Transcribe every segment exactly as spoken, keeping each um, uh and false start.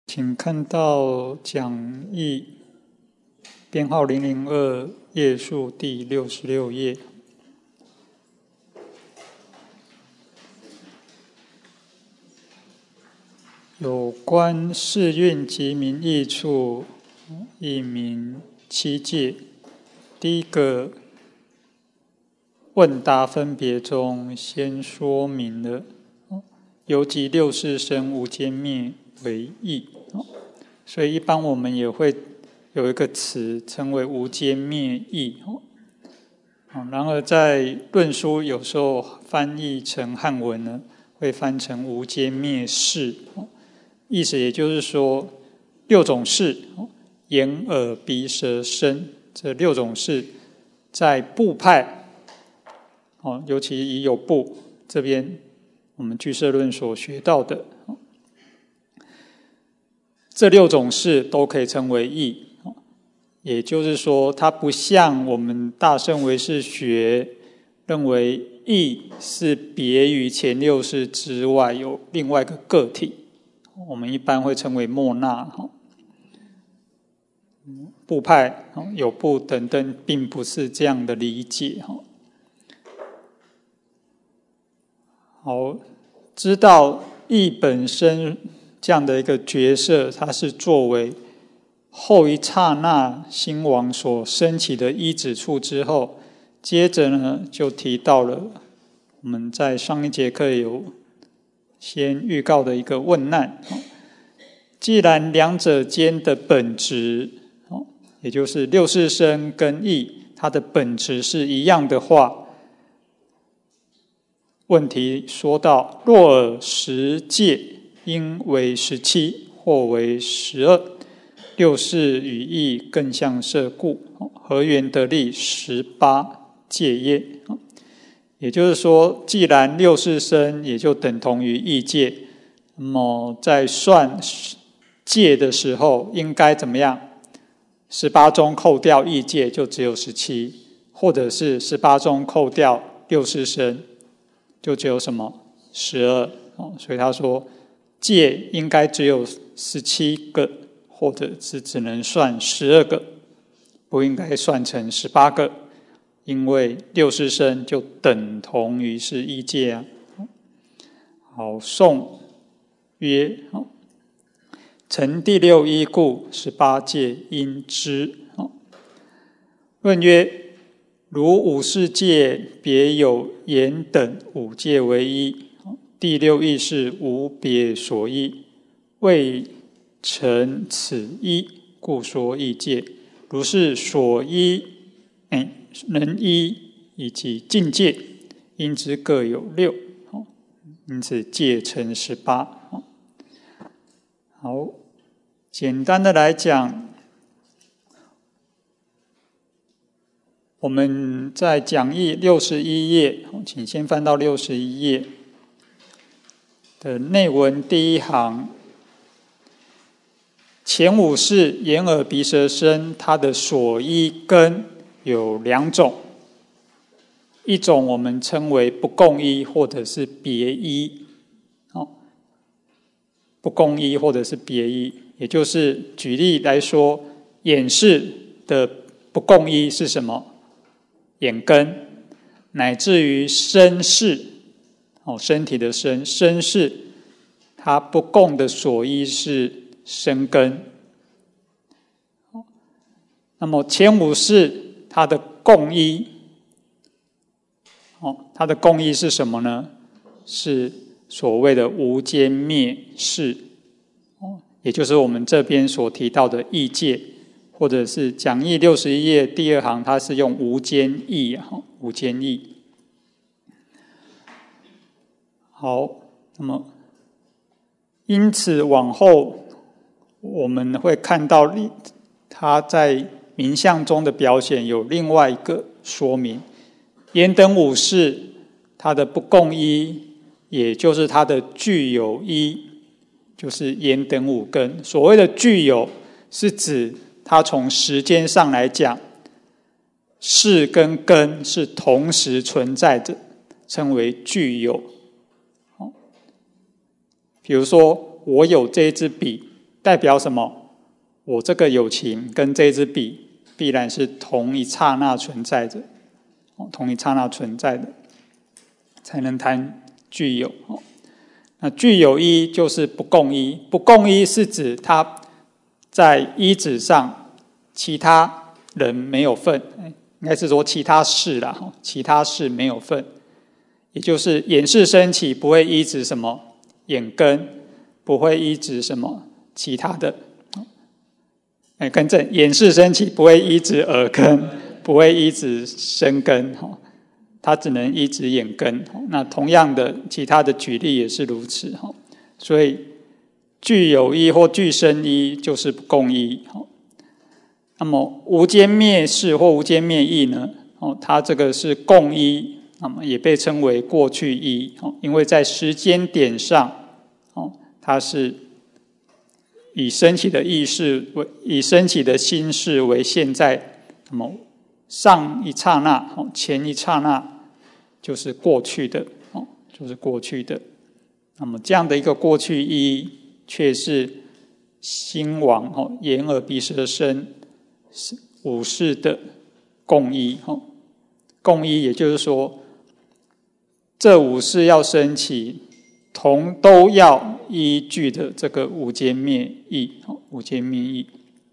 请看到讲义编号零零二页数第六十六页。有关世运及民义处，义民七戒。第一个问答分别中，先说明了由即六世生无间灭为义，所以一般我们也会有一个词称为无间灭义。然而在论书有时候翻译成汉文呢，会翻成无间灭事，意思也就是说六种事，眼耳鼻舌身这六种事在部派，尤其以有部这边我们俱舍论所学到的这六种事都可以称为义。也就是说它不像我们大乘唯识学认为义是别于前六识之外有另外一个个体，我们一般会称为末那。部派有部等等并不是这样的理解。好，知道义本身这样的一个角色，它是作为后一刹那心王所升起的依止处之后，接着呢就提到了我们在上一节课有先预告的一个问难。既然两者间的本质，也就是六世生跟义它的本质是一样的话，问题说到若尔十戒应为十七或为十二，六世与义更相摄故，何缘得立十八戒耶？也就是说，既然六世生也就等同于义戒，那么在算戒的时候应该怎么样？十八中扣掉义戒就只有十七，或者是十八中扣掉六世生就只有什么十二。所以他说戒应该只有十七个，或者是只能算十二个，不应该算成十八个，因为六世生就等同于是义戒啊。好，颂曰：成第六依故，十八戒应知。论曰：如五世戒别有言等五戒为一，第六义是无别所依，未成此一，故说义戒。如是所依、哎、能依以及境界，因之各有六，因此戒成十八。好，简单的来讲，我们在讲义六十一页，请先翻到六十一页的内文第一行，前五世眼耳鼻舌身，它的所依根有两种，一种我们称为不共依或者是别依。不共依或者是别依，也就是举例来说，眼识的不共依是什么？眼根，乃至于身识，身体的身，身识它不共的所依是身根。那么前五识它的共依，它的共依是什么呢？是所谓的无间灭事，也就是我们这边所提到的义戒，或者是讲义六十一页第二行，它是用无间义，无间义。好，那么因此往后我们会看到它在名相中的表现有另外一个说明，言等五事它的不共依，也就是它的具有依，就是言等五根。所谓的具有，是指它从时间上来讲，事跟根是同时存在的，称为具有。比如说，我有这支笔， 代表什么？我这个有情跟这支笔必然是同一刹那存在的，同一刹那存在的，才能谈具有。那具有一就是不共一，不共一是指它在一指上其他人没有份，应该是说其他事啦，其他事没有份，也就是眼识升起不会依止什么眼根，不会依止什么其他的。哎，更正，眼识升起不会依止耳根，不会依止身根，它只能依止眼根。那同样的，其他的举例也是如此。所以具有一或具生一就是不共一。那么无间灭事或无间灭义呢？它这个是共一，那么也被称为过去一，因为在时间点上，它是以升起的意识为以升起的心事为现在，那么上一刹那、前一刹那就是过去的，就是过去的。那么这样的一个过去一，却是心王眼耳鼻舌身五识的共一。共一也就是说，这五识要升起，同都要依据的这个无间灭义，无间灭义。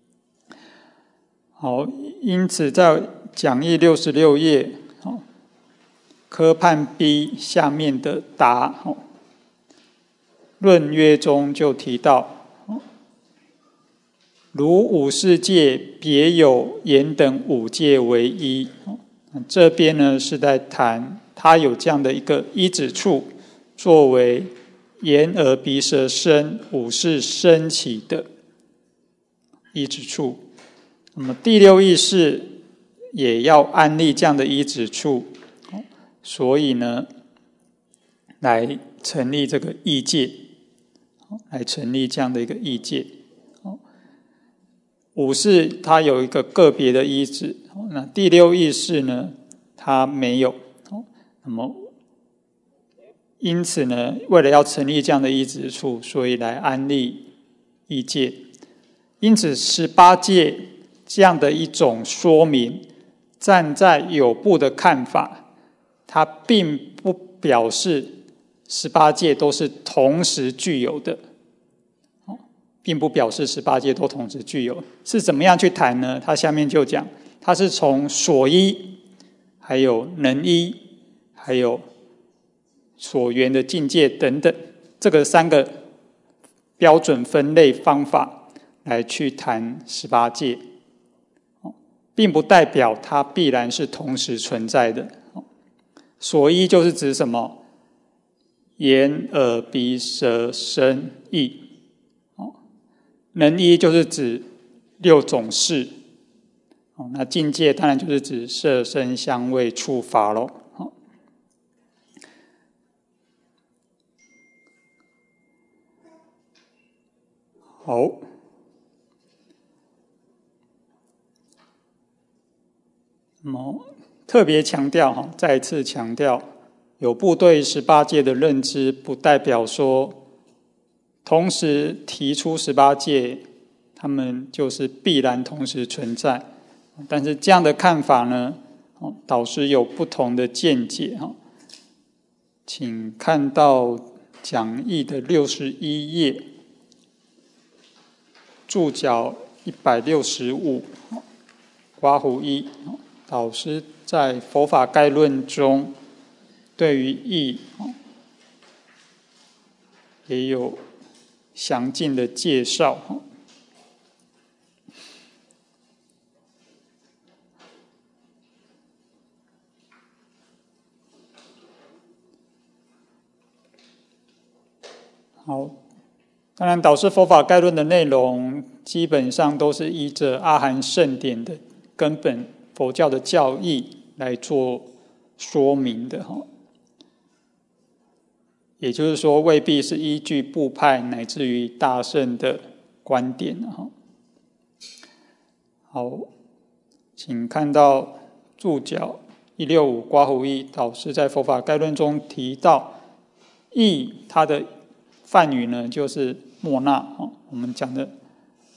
好，因此在讲义六十六页科判 B 下面的答论约中就提到，如五世界别有眼等五界为一，这边呢是在谈它有这样的一个依止处，作为眼耳鼻舌身五识升起的依止处。那么第六意识也要安立这样的依止处，所以呢来成立这个意界，来成立这样的一个意界。五识它有一个个别的依止，那第六意识呢它没有。那么因此呢，为了要成立这样的依止处，所以来安立意界。因此十八界这样的一种说明，站在有部的看法，它并不表示十八界都是同时具有的，并不表示十八界都同时具有。是怎么样去谈呢？他下面就讲，它是从所依，还有能依，还有所缘的境界等等，这个三个标准分类方法来去谈十八界，并不代表它必然是同时存在的。所依就是指什么？眼耳鼻舌身意。能依就是指六种识，那境界当然就是指色声香味触法咯。好，那么特别强调，再次强调，有部对十八界的认知，不代表说同时提出十八界，他们就是必然同时存在。但是这样的看法呢，导师有不同的见解。请看到讲义的六十一页，注脚一百六十五，刮胡一。导师在佛法概论中，对于义也有详尽的介绍。好，当然导师佛法概论的内容基本上都是依着阿含圣典的根本佛教的教义来做说明的，也就是说未必是依据部派乃至于大乘的观点。好，请看到注脚一六五刮胡一，导师在佛法概论中提到义，它的梵语呢就是莫那，我们讲的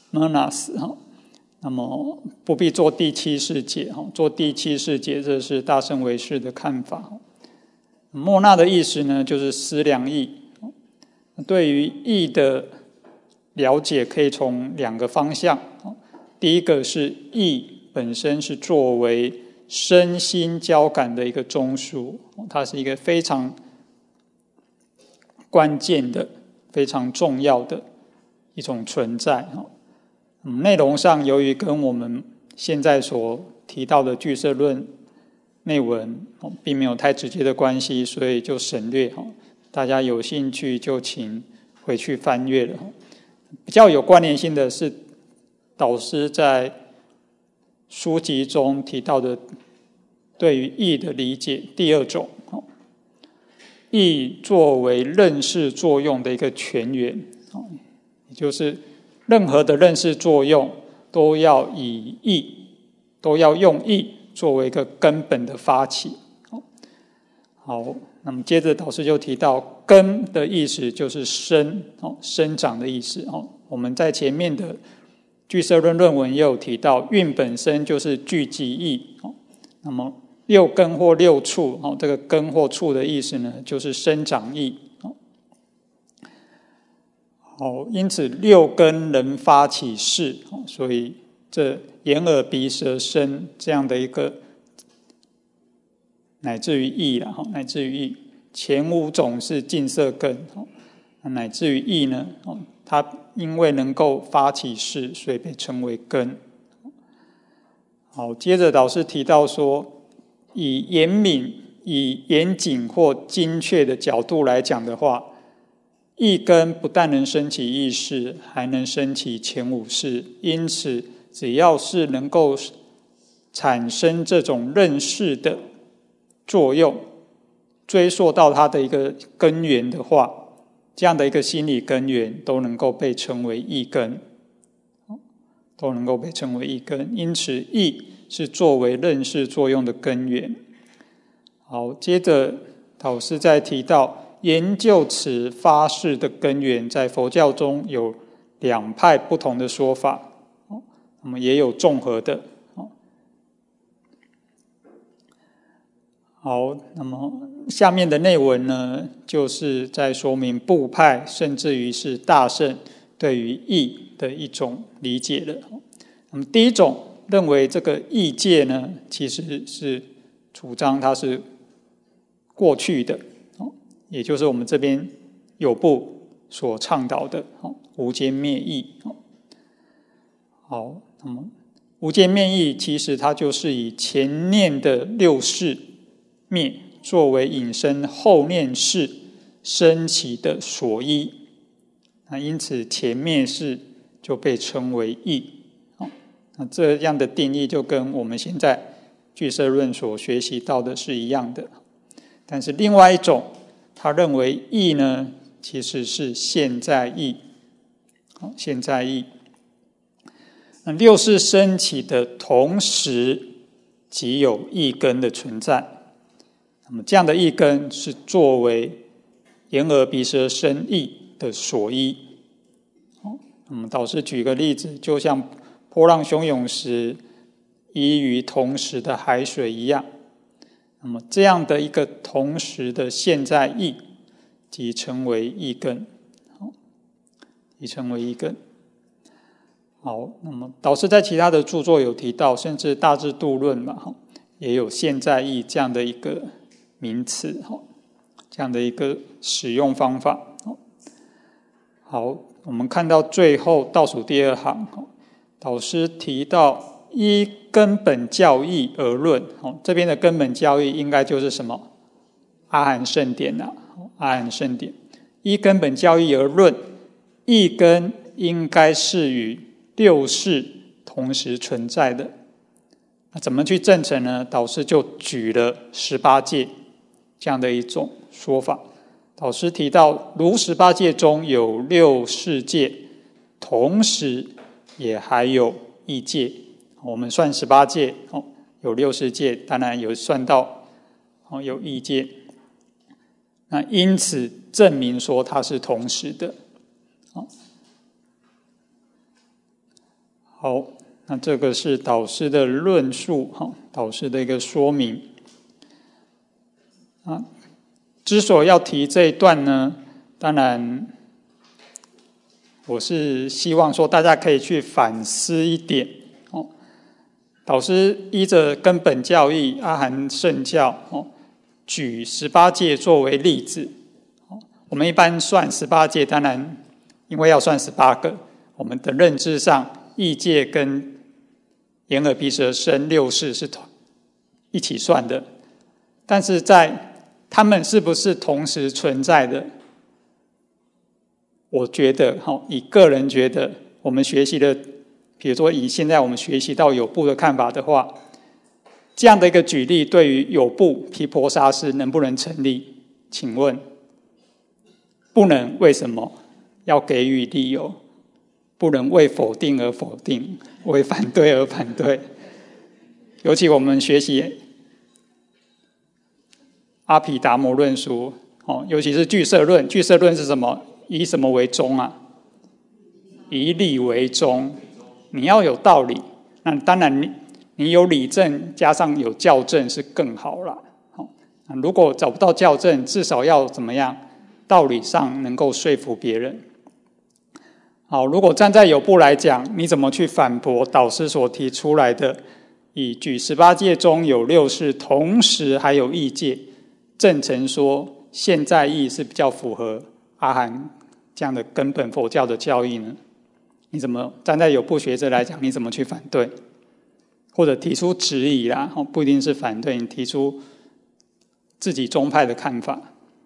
monas 哈。那么不必做第七世界，做第七世界，这是大乘唯识的看法。莫那的意思呢，就是思量义。对于义的了解，可以从两个方向。第一个是义本身是作为身心交感的一个中枢，它是一个非常关键的、非常重要的一种存在。嗯、内容上由于跟我们现在所提到的俱舍论内文、哦、并没有太直接的关系，所以就省略、哦、大家有兴趣就请回去翻阅了。比较有关联性的是导师在书籍中提到的对于义的理解第二种，哦、义作为认识作用的一个泉源，哦、也就是任何的认识作用都要以义，都要用义作为一个根本的发起。好，那么接着导师就提到根的意思就是生，生长的意思。我们在前面的俱舍论论文也有提到，运本身就是聚集义。那么六根或六处，这个根或处的意思呢，就是生长义。好，因此六根能发起事，所以这眼耳鼻舌身这样的一个乃至于意啦，乃至于意，前五种是净色根，乃至于意呢，它因为能够发起事，所以被称为根。好，接着导师提到说，以严敏、以严谨或精确的角度来讲的话，意根不但能生起意识，还能生起前五识。因此，只要是能够产生这种认识的作用，追溯到它的一个根源的话，这样的一个心理根源都能够被称为意根，都能够被称为意根。因此，意是作为认识作用的根源。好，接着导师再提到，研究此发誓的根源，在佛教中有两派不同的说法，那么也有综合的。好，那么下面的内文呢，就是在说明部派甚至于是大乘对于义的一种理解了。那么第一种认为这个义界呢，其实是主张它是过去的，也就是我们这边有部所倡导的无间灭义。好，那么无间灭义其实它就是以前念的六识灭作为引申后念识升起的所依，那因此前灭识就被称为义。那这样的定义就跟我们现在俱舍论所学习到的是一样的。但是另外一种，他认为义呢，其实是现在义。现在义，那六识升起的同时，即有义根的存在。那么这样的义根是作为眼耳鼻舌身意的所依。那么导师举个例子，就像波浪汹涌时依于同时的海水一样，那么这样的一个同时的现在义，即称为义根，即称为义根。好，那么导师在其他的著作有提到，甚至大智度论嘛，也有现在义这样的一个名词，这样的一个使用方法。好，我们看到最后倒数第二行，导师提到依根本教义而论，这边的根本教义应该就是什么？阿含圣典啊，阿含圣典。依根本教义而论，义根应该是与六识同时存在的。那怎么去证成呢？导师就举了十八界这样的一种说法。导师提到，如十八界中有六识界，同时也还有义界。我们算十八界，有六识界，当然有算到有义界。那因此证明说它是同时的。 好，那这个是导师的论述，导师的一个说明。啊，之所以要提这一段呢，当然我是希望说大家可以去反思一点。哦，导师依着根本教义阿含圣教，哦，举十八戒作为例子。哦，我们一般算十八戒，当然因为要算十八个，我们的认知上意戒跟眼耳鼻舌身六识是同一起算的，但是在他们是不是同时存在的？我觉得，以个人觉得，我们学习的，比如说以现在我们学习到有部的看法的话，这样的一个举例，对于有部毗婆沙师能不能成立？请问，不能，为什么？要给予理由，不能为否定而否定，为反对而反对。尤其我们学习阿毗达摩论书，哦，尤其是俱舍论，俱舍论是什么？以什么为宗啊？以理为宗。你要有道理，那当然你你有理证加上有校正是更好了。哦，如果找不到校正，至少要怎么样？道理上能够说服别人。好，如果站在有部来讲，你怎么去反驳导师所提出来的？以举十八戒中有六识，同时还有意戒，证成说现在义是比较符合阿含这样的根本佛教的教义呢？你怎么站在有部学者来讲，你怎么去反对？或者提出质疑啦，不一定是反对，你提出自己宗派的看法。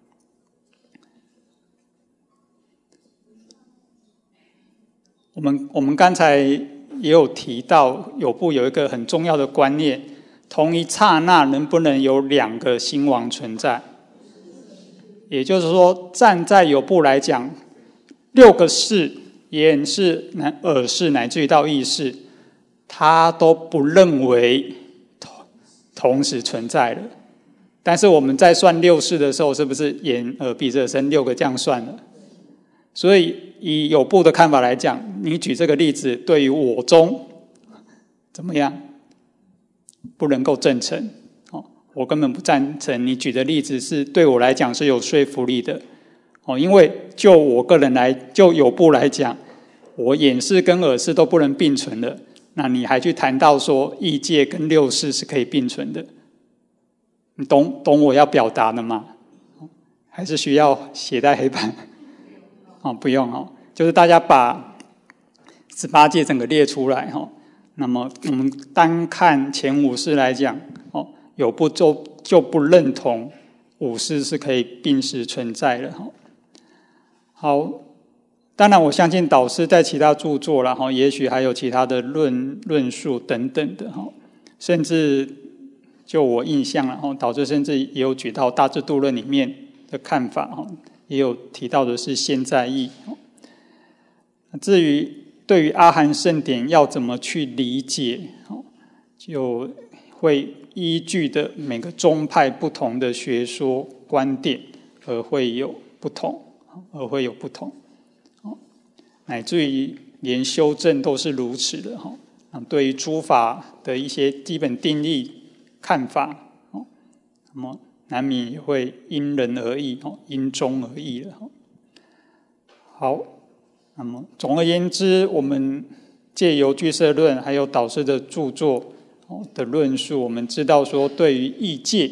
我们我们刚才也有提到，有部有一个很重要的观念，同一刹那能不能有两个心王存在？也就是说，站在有部来讲，六个识、眼识、耳识乃至于到意识，他都不认为同时存在了。但是我们在算六识的时候，是不是眼、耳、鼻、舌、身六个这样算了？所以以有部的看法来讲，你举这个例子对于我宗怎么样？不能够证成。哦，我根本不赞成你举的例子是对我来讲是有说服力的。哦，因为就我个人来，就有部来讲，我眼识跟耳识都不能并存的，那你还去谈到说意界跟六识是可以并存的，你懂懂我要表达的吗？还是需要写在黑板？哦，不用哦，就是大家把十八戒整个列出来哈。那么我们单看前五识来讲，哦，有部就就不认同五识是可以并时存在的哈。好，当然我相信导师在其他著作啦哈，也许还有其他的论论述等等的哈，甚至就我印象了哈，导师甚至也有举到《大智度论》里面的看法哈。也有提到的是现在义。至于对于阿含圣典要怎么去理解，就会依据的每个宗派不同的学说观点而会有不同，而会有不同，乃至于连修正都是如此的。对于诸法的一些基本定义看法，那么难免也会因人而异，因宗而异了。好，那么总而言之，我们借由俱舍论还有导师的著作的论述，我们知道说，对于意界，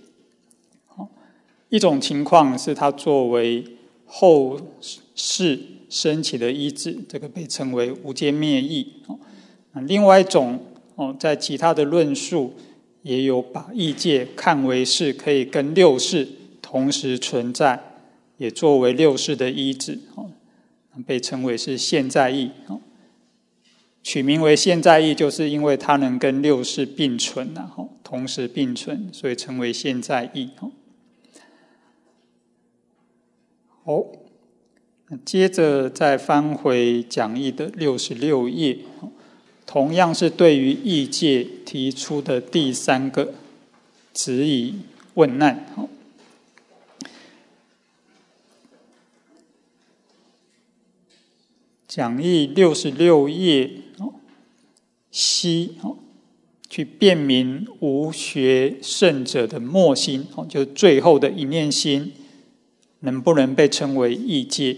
一种情况是它作为后世升起的依止，这个被称为无间灭意。另外一种，在其他的论述也有把意界看为是可以跟六识同时存在，也作为六识的依止，被称为是现在义。取名为现在义，就是因为它能跟六识并存，同时并存，所以称为现在义。好，接着再翻回讲义的六十六页，同样是对于意界提出的第三个质疑问难。讲义六十六页析，去辨明无学圣者的末心，就是最后的一念心能不能被称为异界。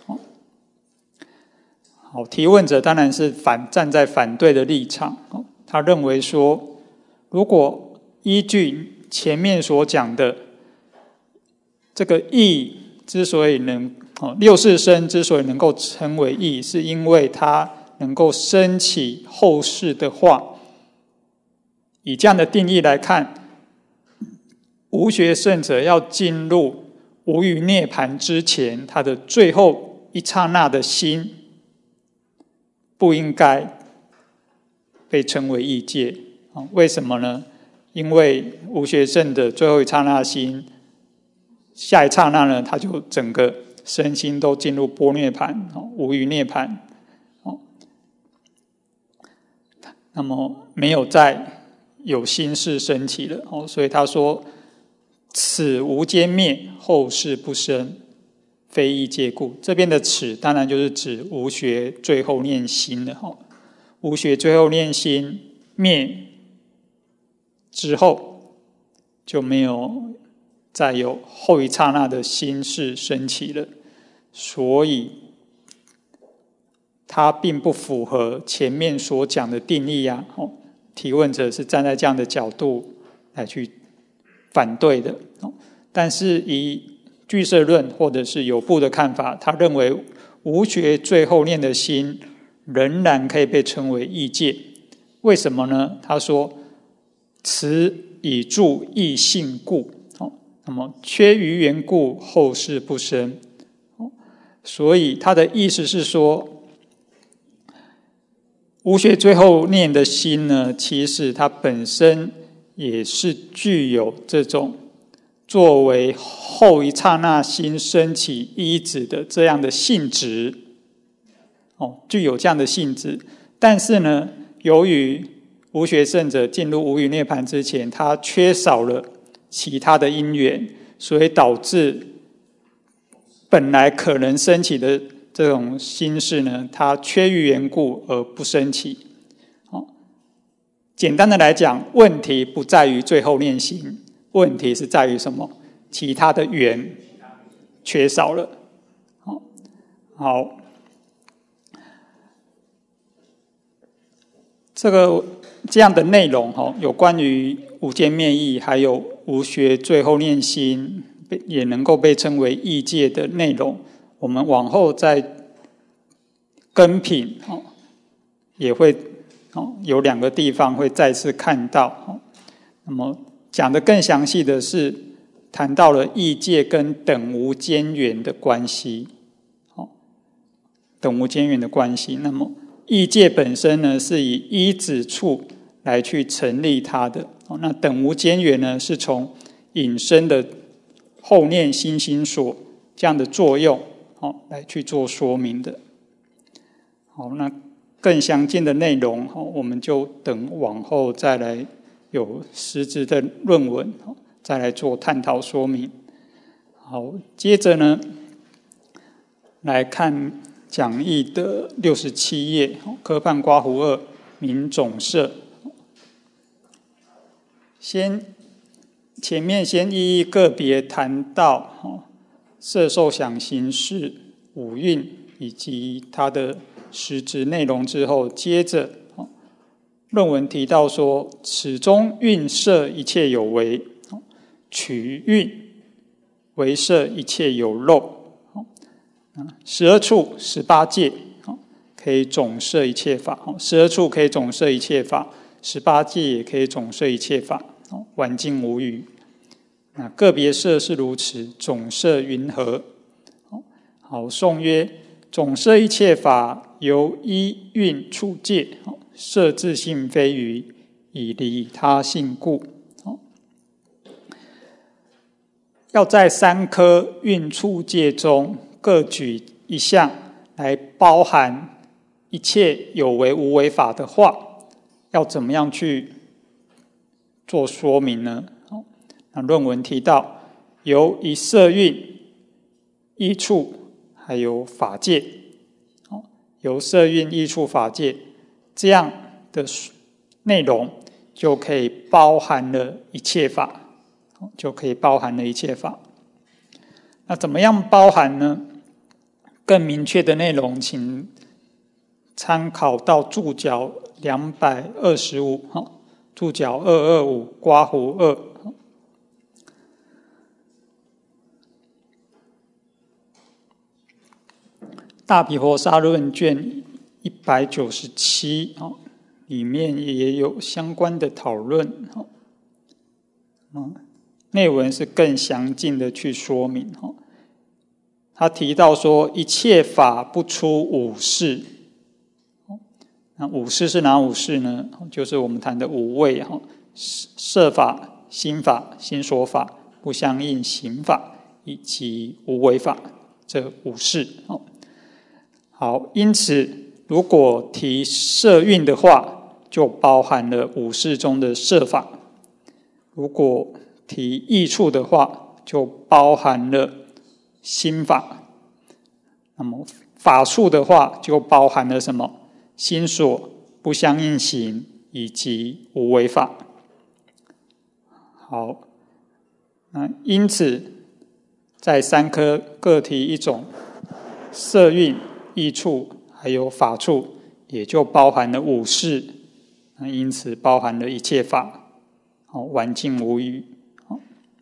好，提问者当然是反站在反对的立场，他认为说，如果依据前面所讲的这个义之所以能六世身之所以能够称为义，是因为它能够升起后世的话，以这样的定义来看，无学圣者要进入无余涅槃之前，他的最后一刹那的心不应该被称为异界。为什么呢？因为无学圣的最后一刹那心，下一刹那呢，他就整个身心都进入般涅槃，无余涅槃，那么没有再有心事升起了，所以他说此无间灭，后世不生，非异界故。这边的此当然就是指无学最后念心了，无学最后念心灭之后，就没有再有后一刹那的心事升起了，所以它并不符合前面所讲的定义啊。提问者是站在这样的角度来去反对的，但是以俱舍论或者是有部的看法，他认为无学最后念的心仍然可以被称为异界。为什么呢？他说此以助异性故，那么缺余缘故，后世不生。所以他的意思是说，无学最后念的心呢，其实它本身也是具有这种作为后一刹那心升起依止的这样的性质，哦，具有这样的性质。但是呢，由于无学圣者进入无余涅槃之前，他缺少了其他的因缘，所以导致本来可能升起的这种心事呢，它缺于缘故而不升起。简单的来讲，问题不在于最后念心，问题是在于什么？其他的缘缺少了。好，这个这样的内容有关于无间灭义，还有无学最后念心也能够被称为异界的内容，我们往后在根品也会有两个地方会再次看到。那么讲得更详细的是谈到了异界跟等无间缘的关系，等无间缘的关系。那么异界本身呢，是以依止处来去成立它的，那等无间缘呢，是从引申的后念心心所这样的作用来去做说明的。好，那更详尽的内容我们就等往后再来有实质的论文再来做探讨说明。好，接着呢来看讲义的六十七页，科判刮胡二名总摄。先前面先一一个别谈到色受想行识五蕴以及它的实质内容之后，接着论文提到说，此中蕴摄一切有为，取蕴为摄一切有漏，十二处十八界可以总摄一切法，十二处可以总摄一切法，十八界也可以总摄一切法，完尽无余。那个别摄是如此，总摄云何？好，颂曰：总摄一切法，由依蕴处界，摄自性非余，以离他性故。要在三颗蕴处界中各举一项来包含一切有为无为法的话，要怎么样去做说明呢？那论文提到，由一色蕴、依处还有法界，由色蕴、依处、法界这样的内容就可以包含了一切法，就可以包含了一切法。那怎么样包含呢？更明确的内容，请参考到注脚两百二十五，注脚二二五刮胡二。大毗婆沙论卷一百九十七，里面也有相关的讨论，内文是更详尽的去说明。他提到说，一切法不出五事。那五事是哪五事呢？就是我们谈的五位，色法、心法、心所法、不相应行法以及无为法，这五事。好，因此如果提色蕴的话，就包含了五事中的色法；如果提益处的话，就包含了心法。那么法处的话，就包含了什么？心所、不相应行以及无为法。好，那因此在三科各提一种色蕴、益处还有法处，也就包含了五事，那因此包含了一切法，好，完尽无余。好，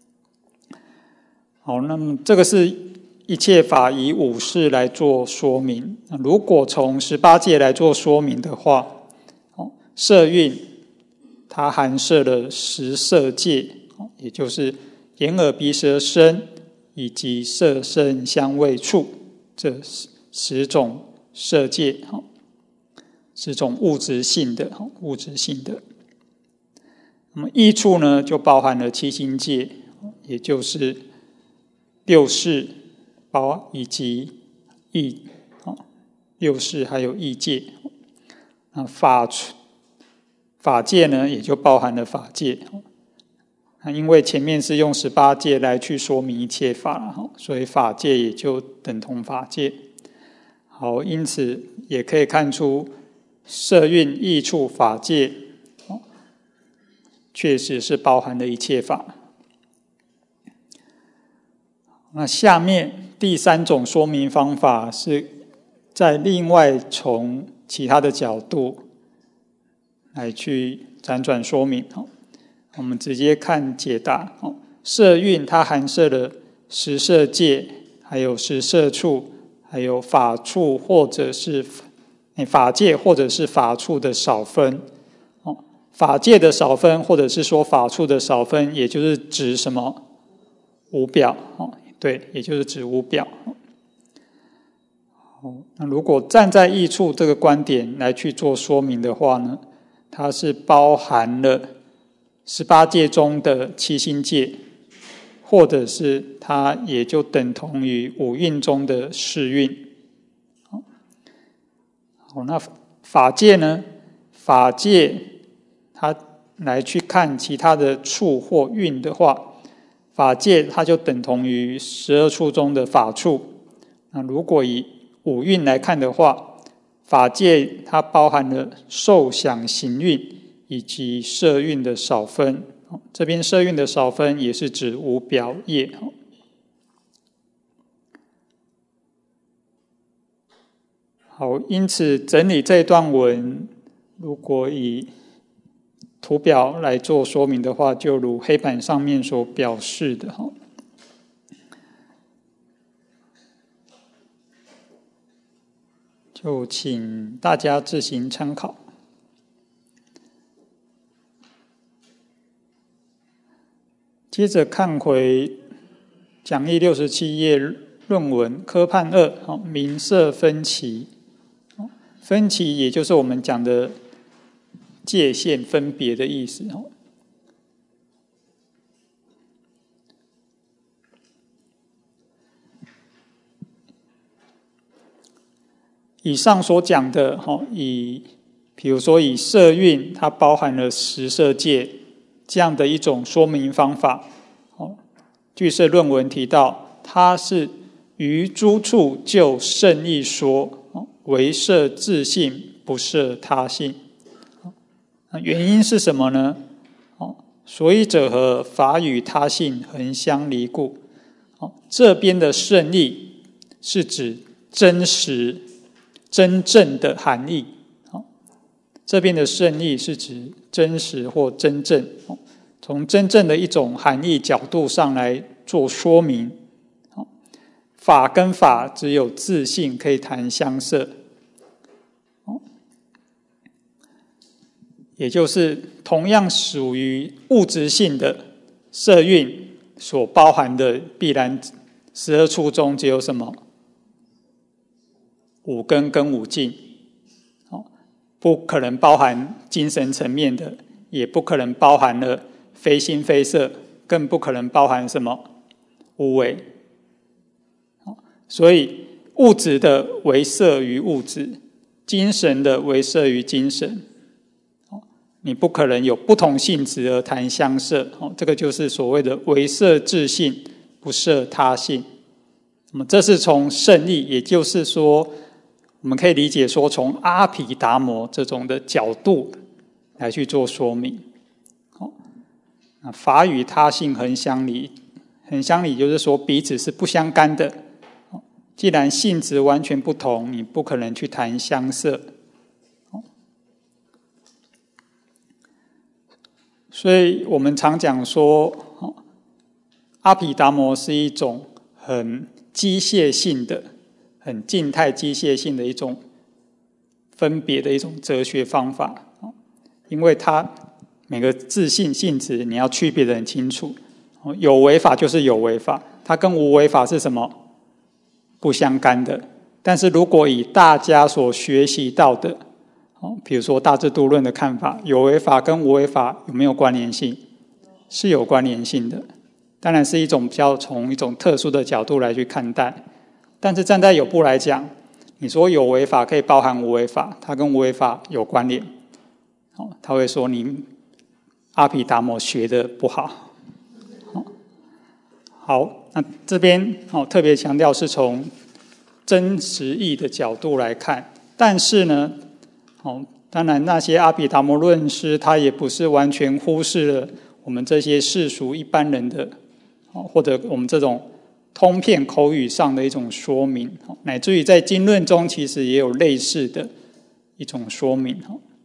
好，那么这个是一切法以五事来做说明。如果从十八界来做说明的话，色蕴它含摄了十色界，也就是眼耳鼻舌身以及色声香味触这十种色界，十种物质性的物质性的。那么益处呢，就包含了七心界，也就是六识包以及意，六识还有意界。那法法界呢，也就包含了法界。那因为前面是用十八界来去说明一切法，所以法界也就等同法界。好，因此也可以看出色蕴、益处、法界确实是包含了一切法。那下面第三种说明方法是在另外从其他的角度来去辗转说明。我们直接看解答。色蕴它含摄了十色界，还有十色处，还有法处或者是法界或者是法处的少分。法界的少分或者是说法处的少分，也就是指什么？无表。对，也就是指无表。那如果站在益处这个观点来去做说明的话呢，它是包含了十八界中的七心界，或者是它也就等同于五蕴中的四蕴。好，那法界呢？法界它来去看其他的处或蕴的话，法界它就等同于十二处中的法处。那如果以五蕴来看的话，法界它包含了受想行蕴以及色蕴的少分。这边色蕴的少分也是指无表业。好，因此整理这段文，如果以图表来做说明的话，就如黑板上面所表示的。就请大家自行参考。接着看回讲义六十七页论文科判二，名色分歧。分歧也就是我们讲的界限分别的意思。以上所讲的，以比如说以色蕴它包含了十色界这样的一种说明方法，据色论文提到，它是于诸处就圣义说，唯摄自性不摄他性。 原因是什么呢？所以者何？法与他性恒相离故。这边的胜利是指真实、真正的含义。这边的胜利是指真实或真正，从真正的一种含义角度上来做说明。法跟法只有自性可以谈相摄，也就是同样属于物质性的色蕴所包含的必然十二处中，只有什么？五根跟五境，不可能包含精神层面的，也不可能包含了非心非色，更不可能包含什么无为。所以物质的为摄于物质，精神的为摄于精神，你不可能有不同性质而谈相摄，这个就是所谓的为摄自性，不摄他性。那么这是从胜利，也就是说我们可以理解说从阿毗达摩这种的角度来去做说明。法与他性恒相离，恒相离就是说彼此是不相干的，既然性质完全不同，你不可能去谈相摄。所以我们常讲说，阿毗达摩是一种很机械性的、很静态机械性的一种分别的一种哲学方法，因为它每个自性性质你要区别得很清楚，有为法就是有为法，它跟无为法是什么？不相干的。但是如果以大家所学习到的，比如说大智度论的看法，有为法跟无为法有没有关联性？是有关联性的，当然是一种比较从一种特殊的角度来去看待。但是站在有部来讲，你说有为法可以包含无为法，它跟无为法有关联，他会说你阿毗达摩学的不好。好，那这边特别强调是从真实义的角度来看，但是呢，当然那些阿毗达摩论师他也不是完全忽视了我们这些世俗一般人的，或者我们这种通片口语上的一种说明，乃至于在经论中其实也有类似的一种说明。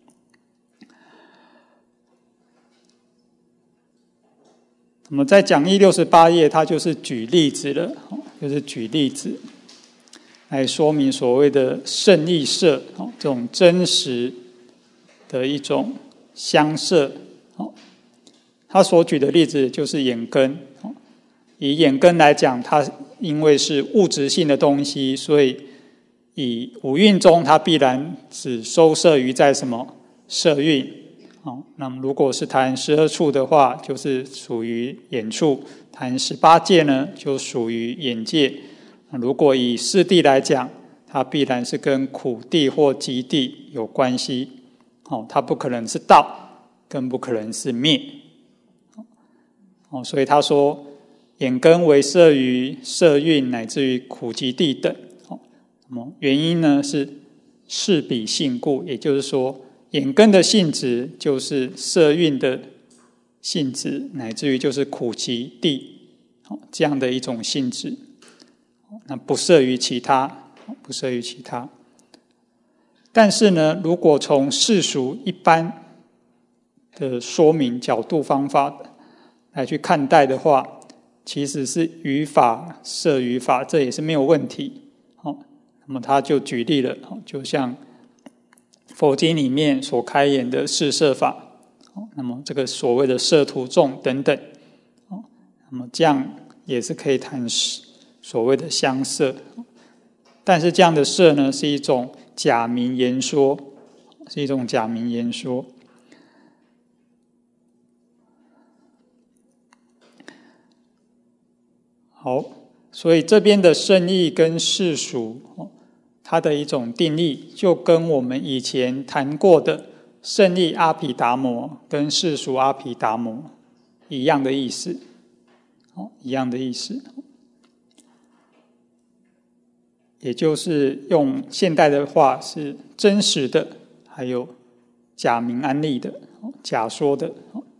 那么在讲义六十八页，它就是举例子了，就是举例子来说明所谓的胜利摄这种真实的一种相摄。他所举的例子就是眼根，以眼根来讲，它因为是物质性的东西，所以以五蕴中它必然只收摄于在什么色蕴。那么如果是谈十二处的话，就是属于眼处；谈十八界呢，就属于眼界。如果以四谛来讲，它必然是跟苦谛或集谛有关系，它不可能是道，更不可能是灭。所以他说眼根为摄于色蕴乃至于苦集谛等。那么原因呢是是彼性故，也就是说眼根的性质就是色蕴的性质，乃至于就是苦集谛这样的一种性质，那不摄于其他，不摄于其他。但是呢，如果从世俗一般的说明角度方法来去看待的话，其实是于法摄于法，这也是没有问题。那么他就举例了，就像佛经里面所开演的四摄法，那么这个所谓的摄土众等等，那么这样也是可以谈所谓的相摄。但是这样的摄呢，是一种假名言说，是一种假名言说。好，所以这边的胜义跟世俗，它的一种定义，就跟我们以前谈过的胜义阿毗达摩跟世俗阿毗达摩一样的意思，一样的意思。也就是用现代的话是真实的，还有假名安立的，假说的。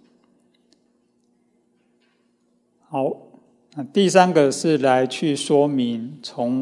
好，那第三个是来去说明，从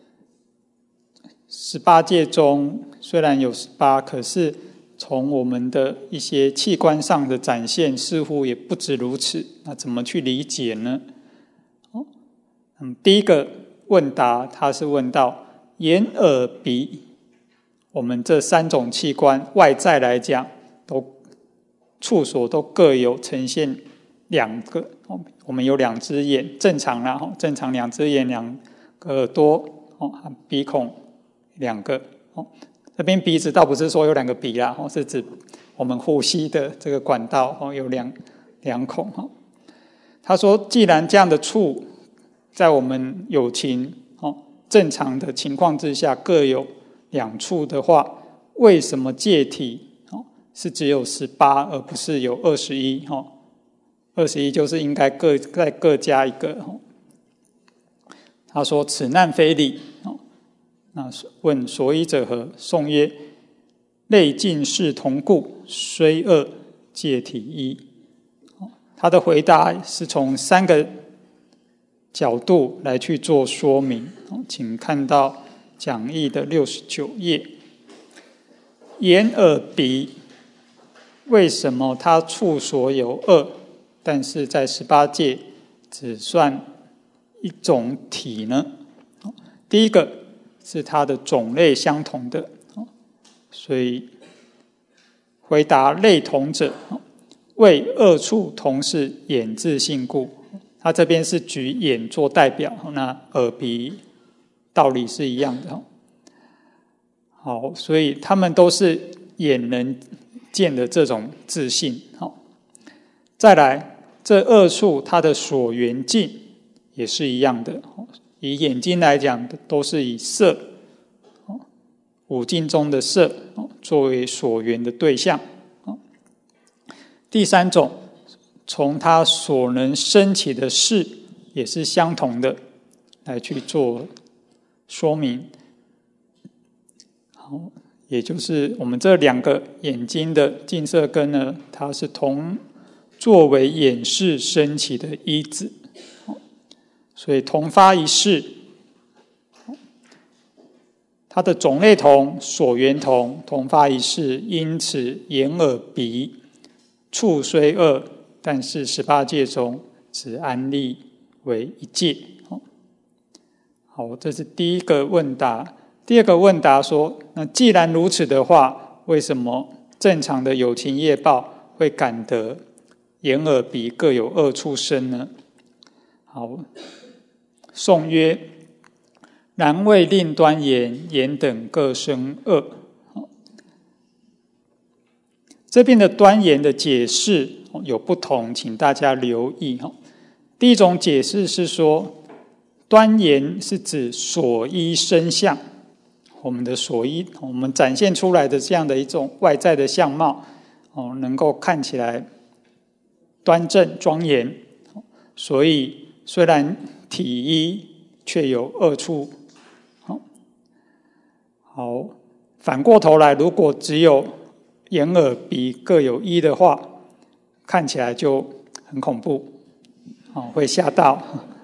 十八界中虽然有十八，可是从我们的一些器官上的展现，似乎也不止如此。那怎么去理解呢？哦，嗯，第一个问答，他是问到眼、耳、鼻，我们这三种器官外在来讲，都处所都各有呈现两个。我们有两只眼，正常啦，正常两只眼，两个耳朵，鼻孔两个。这边鼻子倒不是说有两个鼻啦，是指我们呼吸的这个管道有两两孔。他说，既然这样的处在我们有情正常的情况之下各有两处的话，为什么界体是只有十八而不是有二十一？二十一就是应该各再各加一个。他说，此难非理。那问所以者何？颂曰：类尽是同故，虽二界体一。他的回答是从三个角度来去做说明，请看到讲义的六十九页。眼、耳、鼻，为什么它处所有二，但是在十八界只算一种体呢？第一个是它的种类相同的，所以回答类同者，为二处同是眼自性故。他这边是举眼做代表，那耳鼻道理是一样的。好，所以他们都是眼能见的这种自性。再来，这二处它的所缘境也是一样的。以眼睛来讲，都是以色，五境中的色作为所缘的对象。第三种，从它所能生起的事也是相同的，来去做说明。好，也就是我们这两个眼睛的近色根呢，它是同作为眼识生起的依止，所以同发一事，它的种类同，所缘同，同发一事，因此眼、耳、鼻处虽二，但是十八界中只安立为一界。好，这是第一个问答。第二个问答说，那既然如此的话，为什么正常的有情业报会感得眼、耳、鼻各有二处生呢？好，颂曰：然为令端言，言等各生二。这边的端言的解释有不同，请大家留意。第一种解释是说，端言是指所依身相，我们的所依，我们展现出来的这样的一种外在的相貌，能够看起来端正庄严，所以虽然体一，却有二处。好，反过头来，如果只有眼、耳、鼻各有一的话，看起来就很恐怖，会吓到。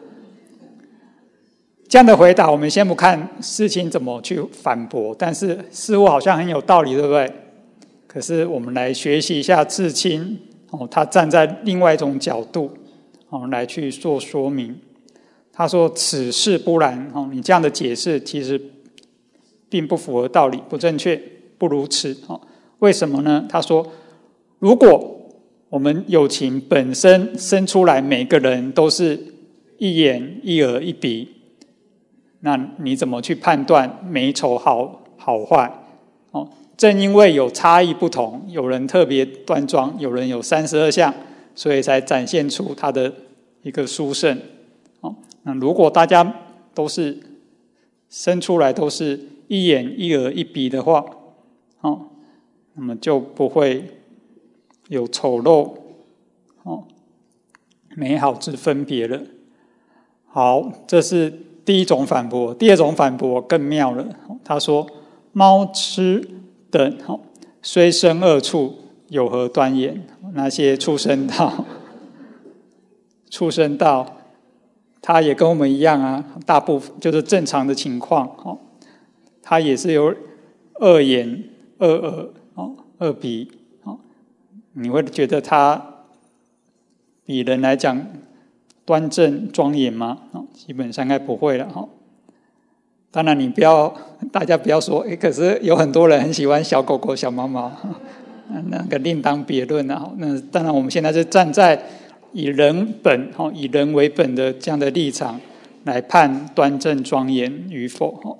这样的回答，我们先不看事情怎么去反驳，但是似乎好像很有道理，对不对？可是我们来学习一下智清，他站在另外一种角度来去做说明。他说：此事不然，你这样的解释其实并不符合道理，不正确，不如此。为什么呢？他说，如果我们有情本身生出来每个人都是一眼一耳一鼻，那你怎么去判断美丑好好坏？正因为有差异不同，有人特别端庄，有人有三十二相，所以才展现出他的一个殊胜。那如果大家都是生出来都是一眼一耳一鼻的话，那么就不会有丑陋美好之分别了。好，这是第一种反驳。第二种反驳更妙了，他说猫吃等虽生恶处，有何端严？那些畜生道，畜生道，他也跟我们一样啊，大部分就是正常的情况哦，他也是有恶眼、恶耳、哦、恶鼻哦，你会觉得他比人来讲端正庄严吗？哦，基本上应该不会了哈。当然，你不要，大家不要说，诶，可是有很多人很喜欢小狗狗、小猫猫，那个另当别论啊。那当然，我们现在是站在以人本、以人为本的这样的立场来判端正庄严与否。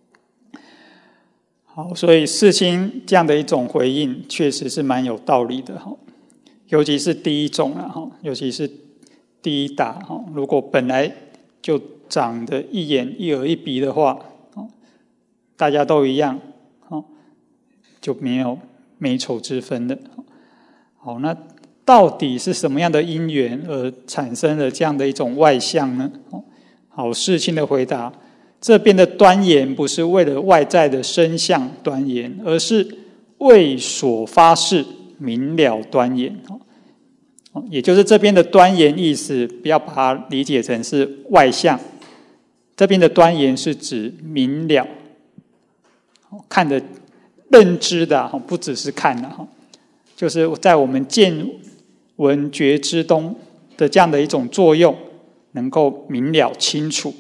好，所以世亲这样的一种回应，确实是蛮有道理的哈。尤其是第一种啊，尤其是第一打，如果本来就长得一眼一耳一鼻的话，大家都一样，就没有美丑之分的。好，那到底是什么样的因缘而产生了这样的一种外相呢？好，世亲的回答，这边的端严不是为了外在的身相端严，而是为所发誓明了端严。也就是这边的端严意思，不要把它理解成是外相，这边的端严是指明了，看的认知的，不只是看的，就是在我们见闻觉知中的这样的一种作用，能够明了清楚。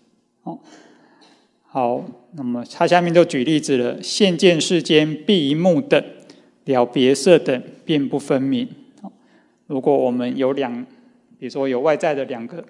好，那么他下面就举例子了，现见世间必一目等，了别色等便不分明。如果我们有两，比如说有外在的两个，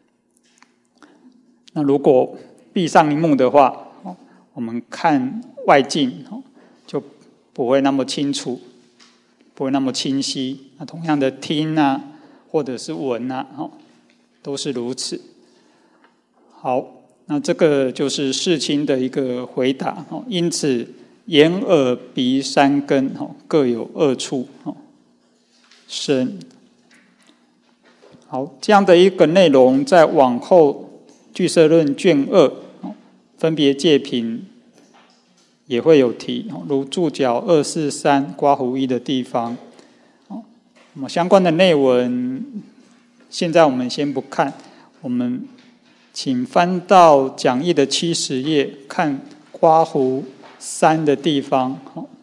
那如果闭上一目的话，我们看外境就不会那么清楚，不会那么清晰。那同样的听啊，或者是闻啊，都是如此。好，那这个就是世亲的一个回答。因此，眼耳鼻三根各有二处生。好，这样的一个内容，在往后俱舍论卷二分别界品也会有提，如注脚二四三刮胡一的地方。那么相关的内文，现在我们先不看，我们请翻到讲义的七十页，看刮胡三的地方。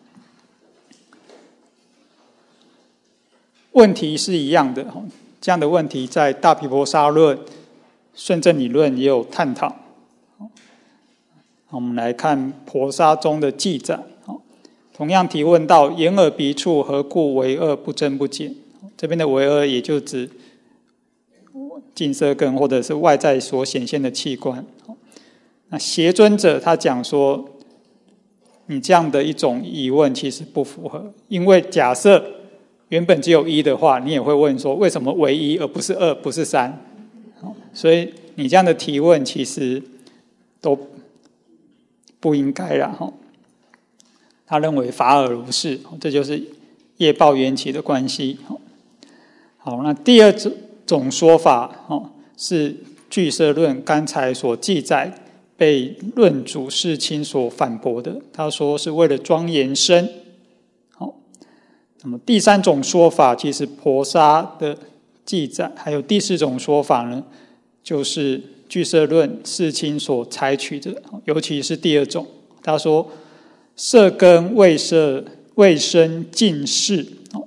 问题是一样的。这样的问题在大毗婆沙论、顺正理论也有探讨。我们来看婆沙中的记载，同样提问到眼耳鼻处何故为恶不增不减？这边的为恶也就指净色根或者是外在所显现的器官。那邪尊者他讲说，你这样的一种疑问其实不符合，因为假设原本只有一的话，你也会问说，为什么为一而不是二，不是三？所以你这样的提问其实都不应该啦。他认为法尔如是，这就是业报缘起的关系。好，那第二种说法是俱舍论刚才所记载被论主世亲所反驳的，他说是为了庄严身。那么第三种说法，其实婆沙的记载，还有第四种说法呢，就是俱舍论世亲所采取的，尤其是第二种。他说色根未色未生尽事。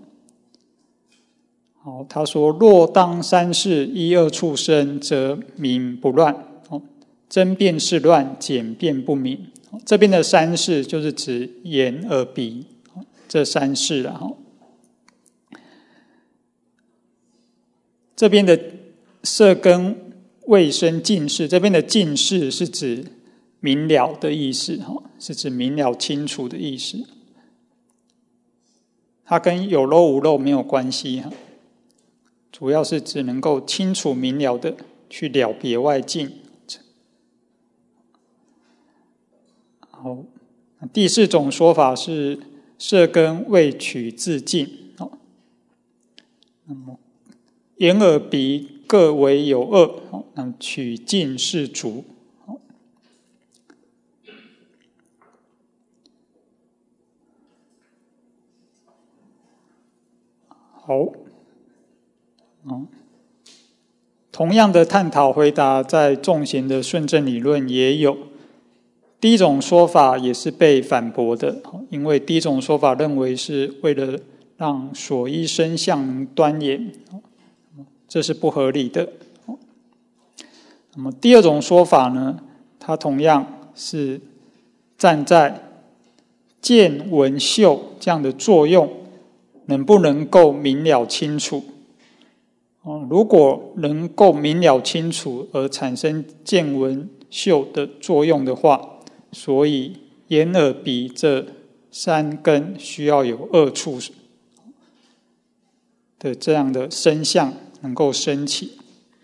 好，他说若当三世一二处生，则明不乱，增变是乱，减变不明。这边的三世就是指眼耳鼻这三世了。这边的色根未生尽事，这边的尽事是指明了的意思，是指明了清楚的意思。它跟有漏无漏没有关系，主要是指能够清楚明了的去了别外境。好，第四种说法是色根未取自尽。那么眼耳鼻各为有二，那取尽是足。 好，嗯，同样的探讨回答在众贤的顺正理论也有。第一种说法也是被反驳的，因为第一种说法认为是为了让所依生相能端严，这是不合理的。那么第二种说法呢，它同样是站在见闻嗅这样的作用能不能够明了清楚。如果能够明了清楚而产生见闻嗅的作用的话，所以眼耳鼻这三根需要有二处的这样的声相能够升起。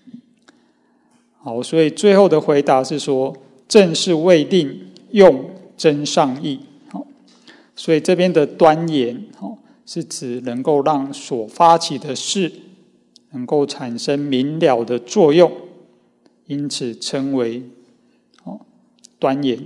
好，所以最后的回答是说，正是为令用真上意。所以这边的端严是指能够让所发起的事能够产生明了的作用，因此称为端严。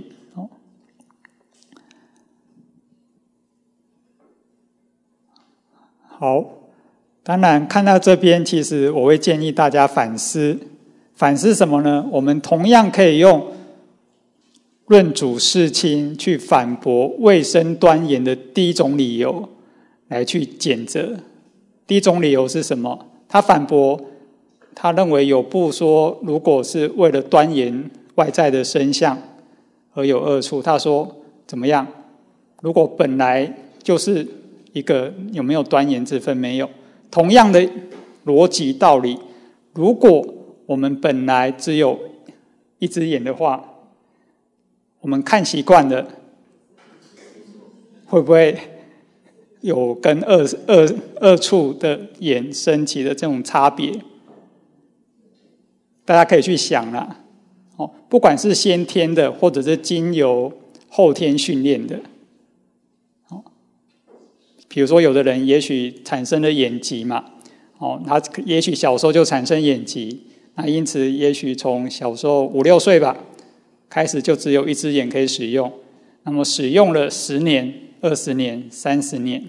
好，当然看到这边，其实我会建议大家反思，反思什么呢？我们同样可以用论主世亲去反驳未生端严的第一种理由来去检责。第一种理由是什么？他反驳，他认为有部说，如果是为了端严外在的身相而有二处，他说怎么样？如果本来就是一个有没有端严之分？没有。同样的逻辑道理，如果我们本来只有一只眼的话，我们看习惯了，会不会有跟二二二处的眼升起的这种差别？大家可以去想啦。哦，不管是先天的，或者是经由后天训练的。比如说有的人也许产生了眼疾嘛，哦，他也许小时候就产生眼疾，那因此也许从小时候五六岁吧，开始就只有一只眼可以使用，那么使用了十年、二十年、三十年，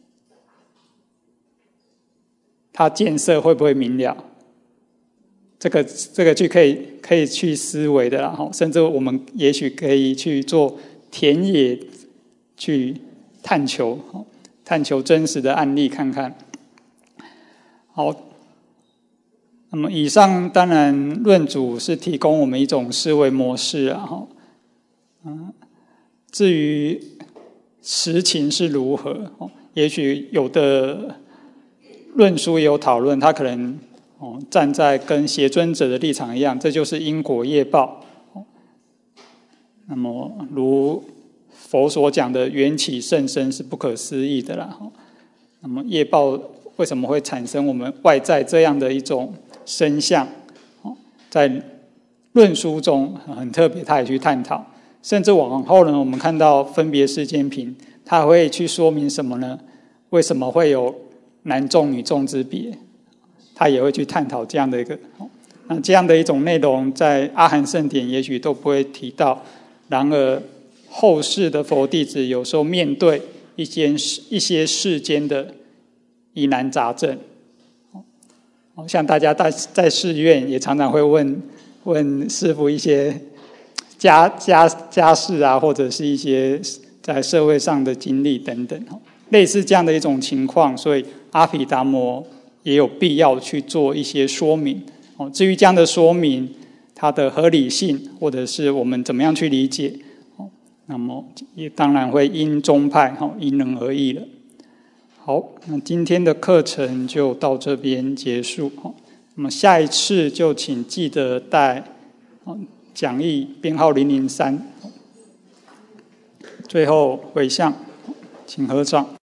他见色会不会明了？这个这个就可以可以去思维的啦，甚至我们也许可以去做田野去探求。探求真实的案例看看。好，那么以上当然论主是提供我们一种思维模式啊，嗯，至于实情是如何，也许有的论书也有讨论，他可能站在跟邪尊者的立场一样，这就是因果业报。那么如佛所讲的缘起甚深是不可思议的啦。那么业报为什么会产生我们外在这样的一种身相？在论书中很特别，他也去探讨。甚至往后呢，我们看到分别世间品，他会去说明什么呢？为什么会有男众女众之别？他也会去探讨这样的一个。那这样的一种内容，在阿含圣典也许都不会提到。然而后世的佛弟子有时候面对一些一些世间的疑难杂症，像大家在在寺院也常常会问问师父一些家家家事啊，或者是一些在社会上的经历等等，类似这样的一种情况，所以阿毗达摩也有必要去做一些说明。至于这样的说明，它的合理性，或者是我们怎么样去理解，那么也当然会因宗派因人而异了。好，那今天的课程就到这边结束。那么下一次就请记得带讲义编号零零三。最后回向，请合掌。